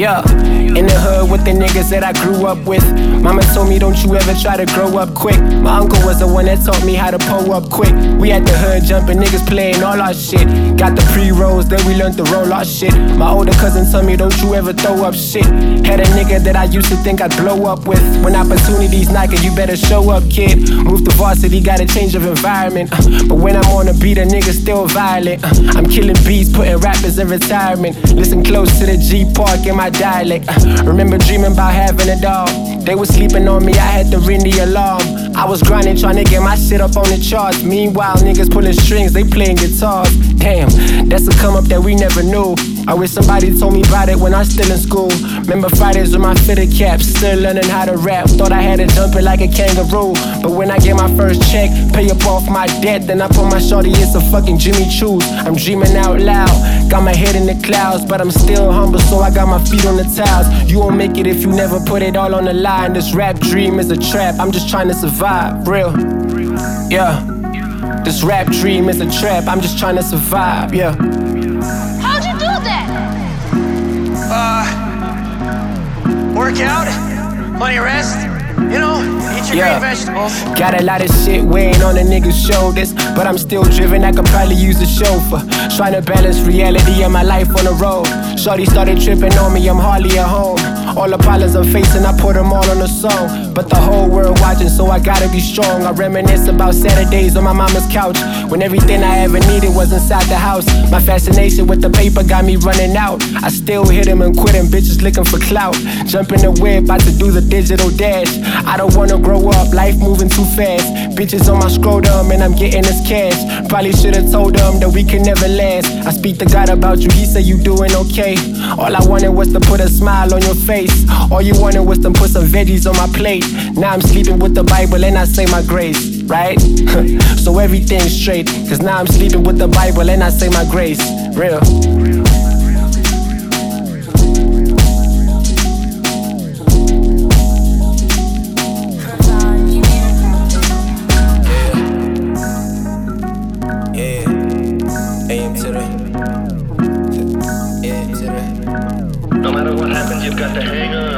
Yeah, in the hood with the niggas that I grew up with. Mama told me don't you ever try to grow up quick. My uncle was the one that taught me how to pull up quick. We at the hood jumping, niggas playing all our shit. Got the pre-rolls, then we learned to roll our shit. My older cousin told me don't you ever throw up shit. Had a nigga that I used to think I'd blow up with. When opportunities knocking, you better show up, kid. Move to varsity, got a change of environment. But when I'm on the beat, a nigga still violent. I'm killing beats, putting rappers in retirement. Listen close to the G-Park in my dialect. Remember dreaming about having a dog. They was sleeping on me, I had to ring the alarm. I was grinding, trying to get my shit up on the charts. Meanwhile, niggas pulling strings, they playing guitars. Damn, that's a come up that we never knew. I wish somebody told me about it when I was still in school. Remember Fridays with my fitted caps, still learning how to rap. Thought I had to jump it like a kangaroo. But when I get my first check, pay up off my debt, then I put my shorty in some fucking Jimmy Choo's. I'm dreaming out loud, got my head in the clouds, but I'm still humble, so I got my feet on the tiles. You won't make it if you never put it all on the line. This rap dream is a trap, I'm just trying to survive, real. Yeah, this rap dream is a trap, I'm just trying to survive, yeah. How'd you do that? Work out, plenty of rest, you know, eat your green vegetables. Got a lot of shit weighing on a nigga's shoulders, but I'm still driven, I could probably use a chauffeur. Trying to balance reality and my life on the road. Shorty started tripping on me, I'm hardly at home. All the problems I'm facing, I put them all on a song. But the whole world watching, so I gotta be strong. I reminisce about Saturdays on my mama's couch, when everything I ever needed was inside the house. My fascination with the paper got me running out. I still hit him and quit him, bitches looking for clout. Jump in the whip, about to do the digital dash. I don't wanna grow up, life moving too fast. Bitches on my scrotum and I'm getting this cash. Probably should've told them that we can never last. I speak to God about you, he said you doing okay. All I wanted was to put a smile on your face. All you wanted was to put some veggies on my plate. Now I'm sleeping with the Bible and I say my grace, right? So everything's straight, cause now I'm sleeping with the Bible and I say my grace, real. No matter what happens, you've got to hang on.